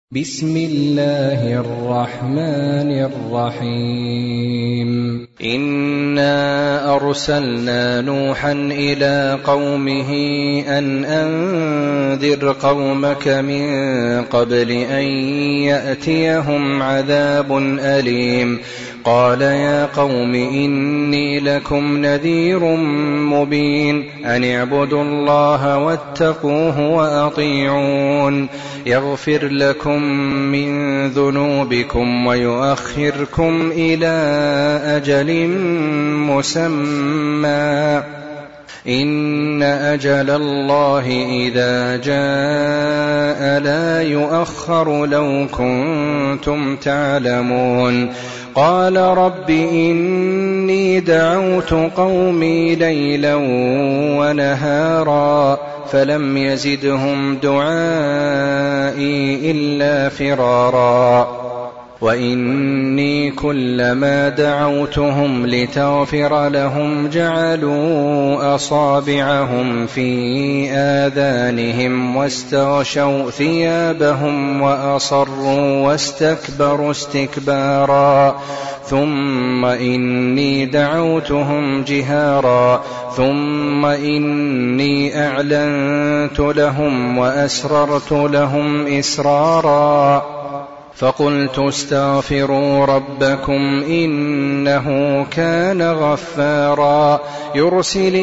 بسم الله الرحمن الرحيم إنا أرسلنا نوحا إلى قومه أن أنذر قومك من قبل أن يأتيهم عذاب أليم قال يا قوم إني لكم نذير مبين أن اعبدوا الله واتقوه وأطيعون يغفر لكم من ذنوبكم ويؤخركم إلى أجل مسمى إن أجل الله إذا جاء لا يؤخر لو كنتم تعلمون قال رب إني دعوت قومي ليلا ونهارا فلم يزدهم دعائي إلا فرارا وإني كلما دعوتهم لتغفر لهم جعلوا أصابعهم في آذانهم واستغشوا ثيابهم وأصروا واستكبروا استكبارا ثم إني دعوتهم جهارا ثم إني أعلنت لهم وأسررت لهم إسرارا فقلت استغفروا ربكم إنه كان غفارا يرسل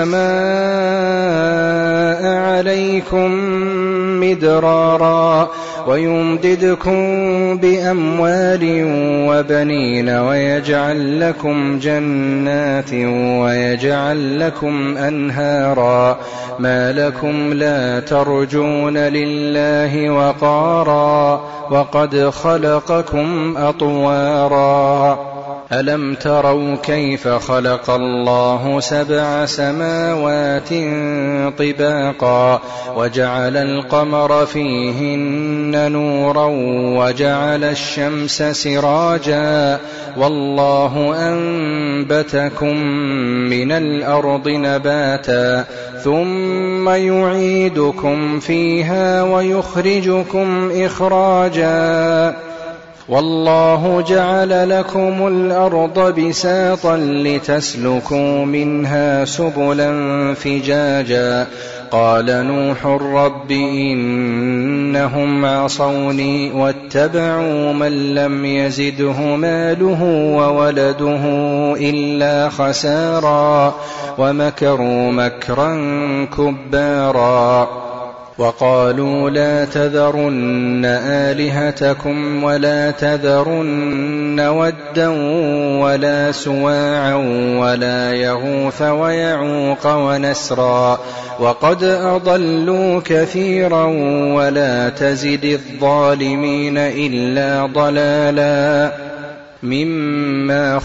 السماء عليكم مدرارا ويمددكم بأموال وبنين ويجعل لكم جنات ويجعل لكم أنهارا ما لكم لا ترجون لله وقارا وقد خلقكم أطوارا ألم تروا كيف خلق الله 7 سماوات طباقا وجعل القمر فيهن نورا وجعل الشمس سراجا والله أنبتكم من الأرض نباتا ثم يعيدكم فيها ويخرجكم إخراجا والله جعل لكم الأرض بساطا لتسلكوا منها سبلا فجاجا قال نوح رب إنهم عصوني واتبعوا من لم يزده ماله وولده إلا خسارا ومكروا مكرا كبارا وقالوا لا تذرن آلهتكم ولا تذرن ودا ولا سواعا ولا يغوث ويعوق ونسرا وقد أضلوا كثيرا ولا تزد الظالمين إلا ضلالا مما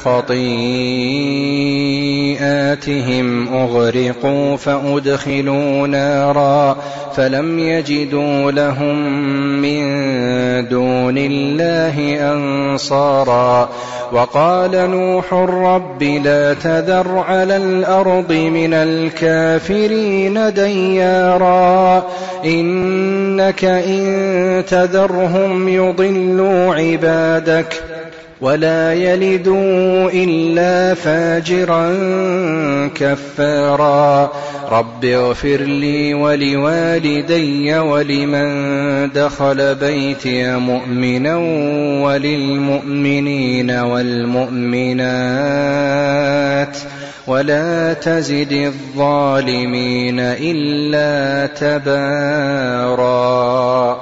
خطيئاتهم أغرقوا فأدخلوا نارا فلم يجدوا لهم من دون الله أنصارا وقال نوح رب لا تذر على الأرض من الكافرين ديارا إنك إن تذرهم يضلوا عبادك ولا يلدوا إلا فاجرا كفارا رب اغفر لي ولوالدي ولمن دخل بيتي مؤمنا وللمؤمنين والمؤمنات ولا تزد الظالمين إلا تبارا.